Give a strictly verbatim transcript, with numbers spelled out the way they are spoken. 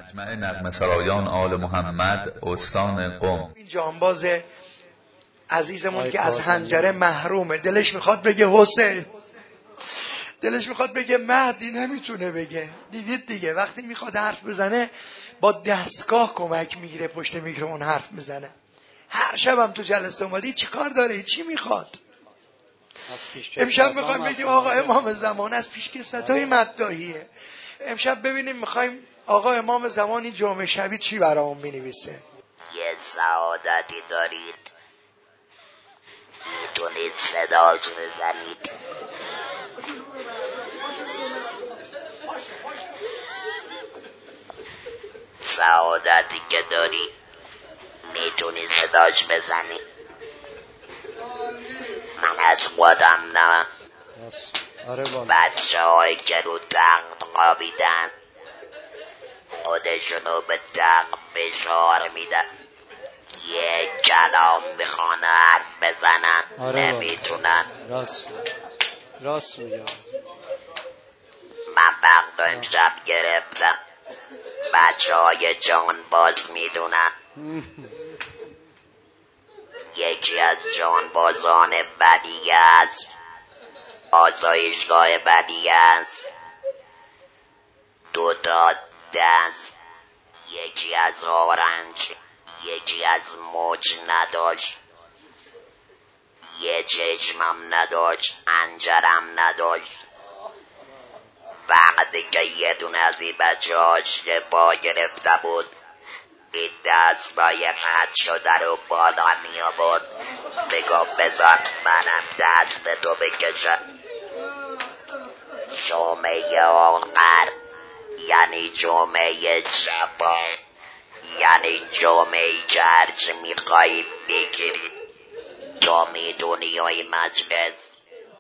مجمع نغمه سرایان آل محمد استان قم. این جانباز عزیزمون که از حنجره محرومه، دلش میخواد بگه حسین، دلش میخواد بگه مهدی، نمیتونه بگه. دیدید دیگه وقتی میخواد حرف بزنه با دستگاه کمک میگیره پشت میکروفون حرف میزنه. هر شبم تو جلسه اومدی چی کار داره، چی میخواد؟ امشب میخوایم بگیم آقا امام زمان از پیشکسوت‌های مداحیه. امشب ببینیم میخوایم آقا امام زمانی جمعه شبی چی برامون مینویسه. یه سعادتی دارید، میتونید صداش بزنید. سعادتی که داری میتونی صداش بزنی. من از خودم نه، بچه های که رو تخت خوابیدن خودشونو به تخت فشار میدن، یه کلام میخوان حرف بزنن نمیتونن. راست راست میگم. من وقت امشب گرفتم، بچه های جان باز میدونن. یکی از جان بازان بدیه است، آسایشگاه بدیه است. دو تا دست، یکی از آرنج یکی از موج نداشت، یه چشمم نداشت، انجرم نداشت. وقتی که یه دونه از این بچه هاش پا گرفته بود، این دست با یه خط شده رو بالا می آورد، بگفت بذار منم دست به تو بکشم. جمعه آخر یعنی جمعه شبا، یعنی جمعه که هرچی میخوایی بگیری. تو میدونی و این مجلس